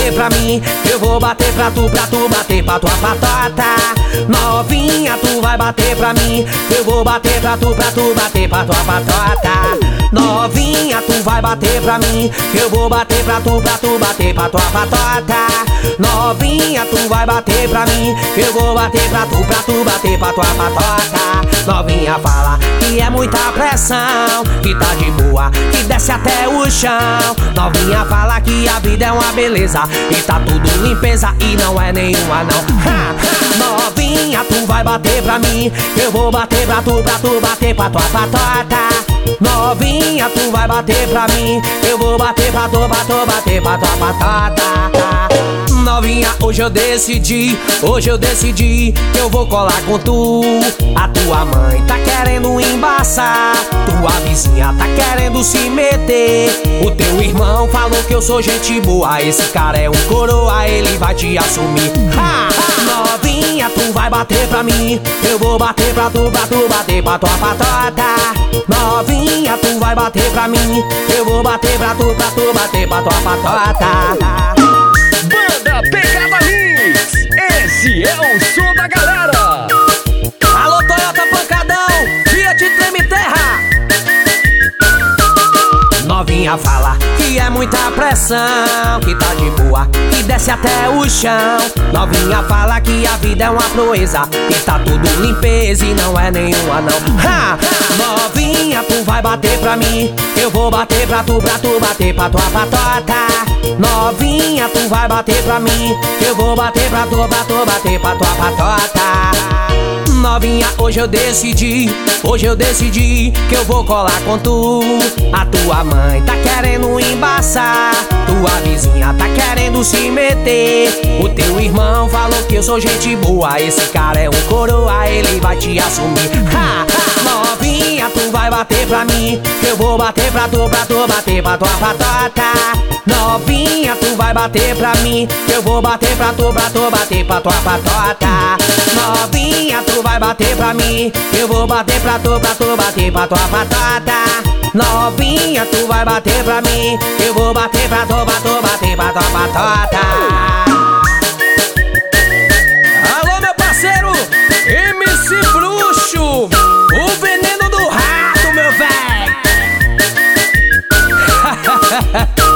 bater pra mim, eu vou bater pra tu bater pra tua patota. Novinha, tu vai bater pra mim, eu vou bater pra tu bater pra tua patota. Novinha, tu vai bater pra mim, eu vou bater pra tu bater pra tua patota. Novinha, tu vai bater pra mim, eu vou bater pra tu bater pra tua patota. Novinha fala que é muita pressão, que tá de boa, que desce até o chão. Novinha fala que a vida é uma beleza e tá tudo limpeza e não é nenhuma não. Novinha, tu vai bater pra mim, eu vou bater pra tu bater pra tua patota. Novinha, tu vai bater pra mim, eu vou bater pra tu bater pra tua patota. Novinha, hoje eu decidi que eu vou colar com tu. A tua mãe tá querendo embaçar, tua vizinha tá querendo se meter. O teu irmão falou que eu sou gente boa, esse cara é um coroa, ele vai te assumir. Novinha, tu vai bater pra mim, eu vou bater pra tu bater pra tua patota. Novinha, tu vai bater pra mim, eu vou bater pra tu bater pra tua patota. Banda Pegada Mix, esse é o som da galera. Alô, Toyota Pancadão, Fiat Treme Terra. Novinha fala que é muita pressão, que tá de boa, que desce até o chão. Novinha fala que a vida é uma proeza, que tá tudo limpeza e não é nenhuma não. Novinha, tu vai bater pra mim, eu vou bater pra tu bater pra tua patota. Novinha, tu vai bater pra mim, eu vou bater pra tu bater pra tua patota. Novinha, hoje eu decidi que eu vou colar com tu. A tua mãe tá querendo embaçar, tua vizinha tá querendo se meter. O teu irmão falou que eu sou gente boa, esse cara é um coroa, ele vai te assumir. Novinha, tu vai bater pra mim, eu vou bater pra tu bater pra tua patota. Novinha, tu vai bater pra mim, eu vou bater pra tu bater pra tua patota. Novinha, tu vai bater pra mim, eu vou bater pra tu bater pra tua patota. Novinha, tu vai bater pra mim, eu vou bater pra tu bater pra tua patota. Alô, meu parceiro, MC Bruxo, o veneno do rato, meu velho.